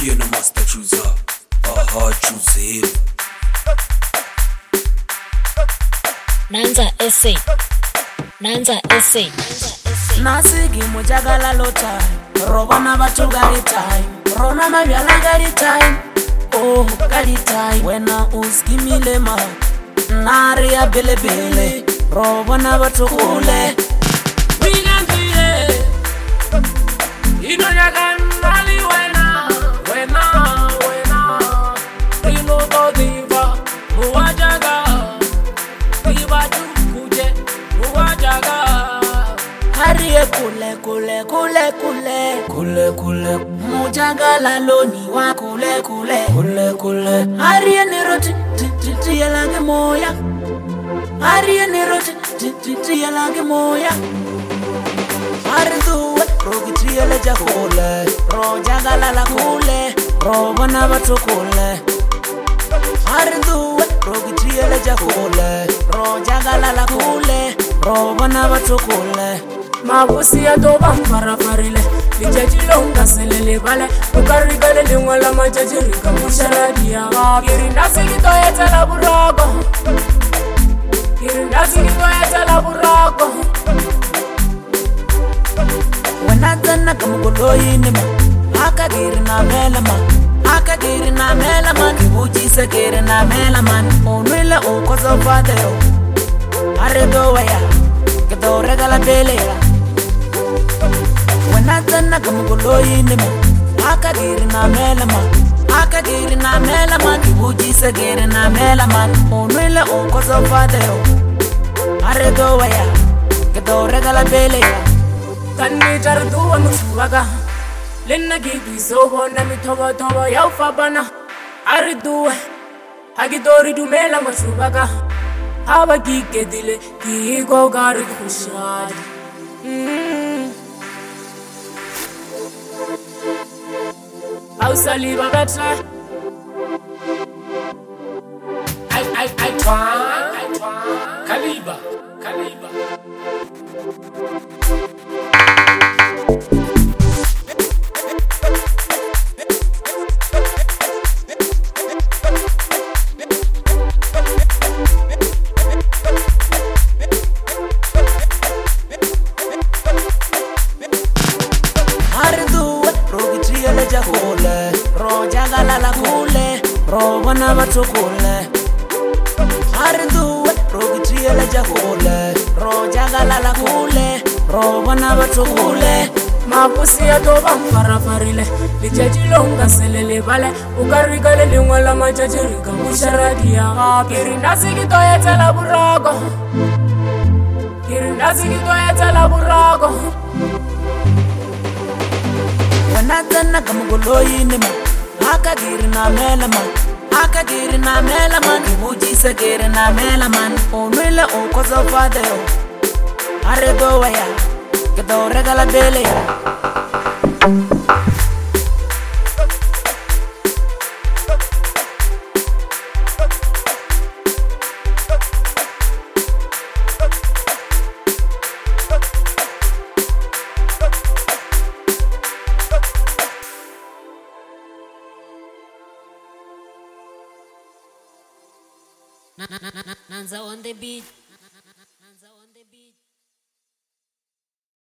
Piano master chooser, aha choose. Nanza essay. Nasigi mujagala lo time, robana batu gali time, rona mabyala gali time, oh gali time. Wena uskimi lema, naria bele bele, robana batu kule. Winandiye, inoyaga mali wena, ino go diva, muwajaga, diva kuje, muwajaga. Hariye kule mujagala loni wa kule hariye niroti tiyalage moya hariye niroti tiyalage moya harinduwe rogi tiyale jakule rojagala la kule robana batu kule harinduwe rogi tiyale jakule rojagala la kule robana batu kule. Mabusi ya toba mparafarile lijajilonga selele bale ukarigale lingwala majajirika musharadi ya gabi Girindasi kitoyeta la burago Wanatana kamukuloyi nima Haka girina mela man Kibuchisa girina mela man Onwile ukozo fadeo Aredo waya Kito regala bele ya Wanatana kamukuloyi nima Haka girina mela man Kibuchisa girina mela man Onwile ukozo fadeo Aredo waya Kito regala bele ya Kanni jarduwa nusuwaga Lenna gidi soho na mitobo ya ufabana Ariduwe Hagidori dumela masubaga Haba kike dile Kigo gari kushadi Ausali babatra I twan Kaliba Rojagala la kule, robana batu kule. Harinduwe, rogitriya la jakule, rojagala la kule, robana batu kule. Mabusi ya toba mparafarile, lijajilonga selele bale, ukarigale lingwala majajirika musharadi ya gabi Girindasi kitoyeta la burago Wanatana kamukuloyi nima Haka girina mela man Kibuchisa girina mela man Onwile ukozo fadeo Aredo waya Kito regala bele ya Nanza on the beat.